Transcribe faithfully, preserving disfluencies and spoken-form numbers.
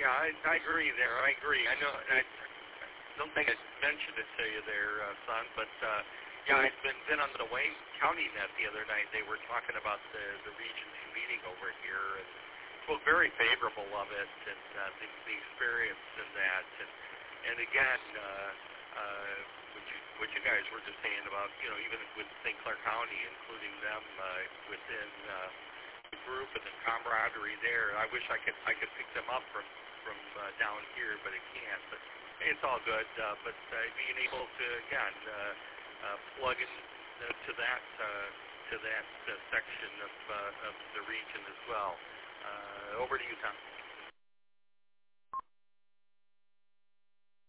Yeah, I, I agree there. I agree. I know. I don't think I mentioned it to you there, uh, son, but uh, yeah, I'd been been on the Wayne County Net the other night. They were talking about the the Region Two meeting over here, and spoke very favorable of it and uh, the, the experience in that. And and again, uh, uh, what you what you guys were just saying about, you know, even with Saint Clair County, including them uh, within. Uh, group and the camaraderie there. I wish I could I could pick them up from from uh, down here, but I can't. But hey, it's all good. Uh, but uh, being able to again uh, uh, plug in uh, to that uh, to that uh, section of uh, of the region as well. Uh, over to you, Tom.